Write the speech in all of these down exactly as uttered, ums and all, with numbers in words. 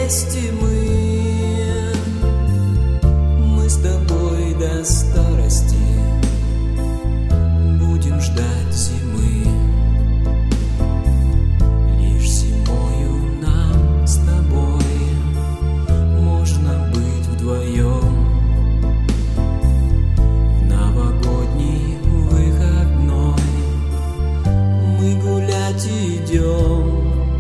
вместе мы, мы с тобой до старости будем ждать зимы. Лишь зимою нам с тобой можно быть вдвоем. В новогодний выходной мы гулять идем.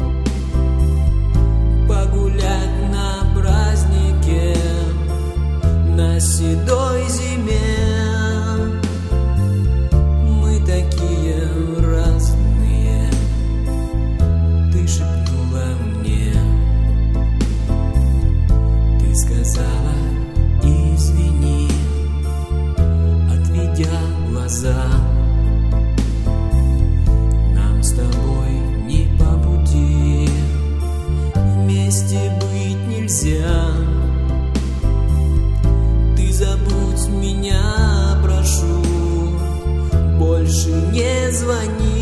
Погулять на празднике, на седой зиме. Мы такие разные, ты шепнула мне. Ты сказала извини, отведя глаза. Нам с тобой не по пути, вместе быть нельзя. Ты забудь меня, прошу, больше не звони.